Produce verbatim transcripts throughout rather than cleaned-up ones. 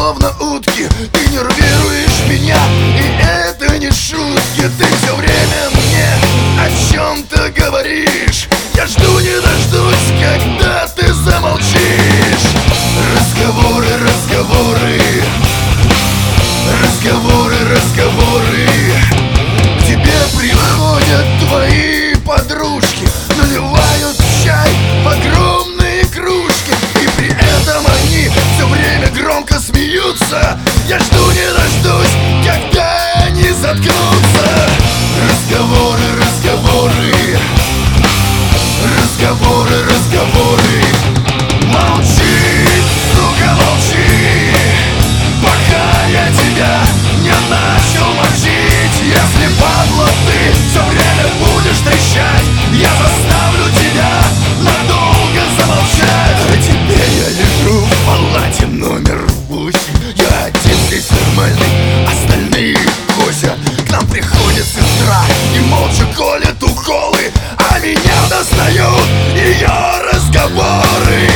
словно утки. Ты нервируешь меня, и это не шутки. Ты все время мне о чем-то говоришь. Я жду не дождусь, когда ты замолчишь. Разговоры, разговоры, разговоры, разговоры. К тебе приходят твои подружки, наливают чай в огромные кружки, и при этом они все время громко смеются. Я жду не дождусь, когда они заткнутся. Разговоры, разговоры, разговоры, разговоры. Молчи, сука, молчи, пока я тебя не начал мочить. Если, падла, ты все время будешь трещать, я заставлю тебя надолго замолчать. А теперь я лежу в палате номер восемь. Я один здесь нормальный, остальные косят. К нам приходит сестра и молча колет уколы, а меня достают ее разговоры.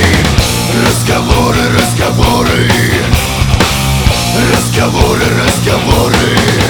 Разговоры, разговоры, разговоры, разговоры.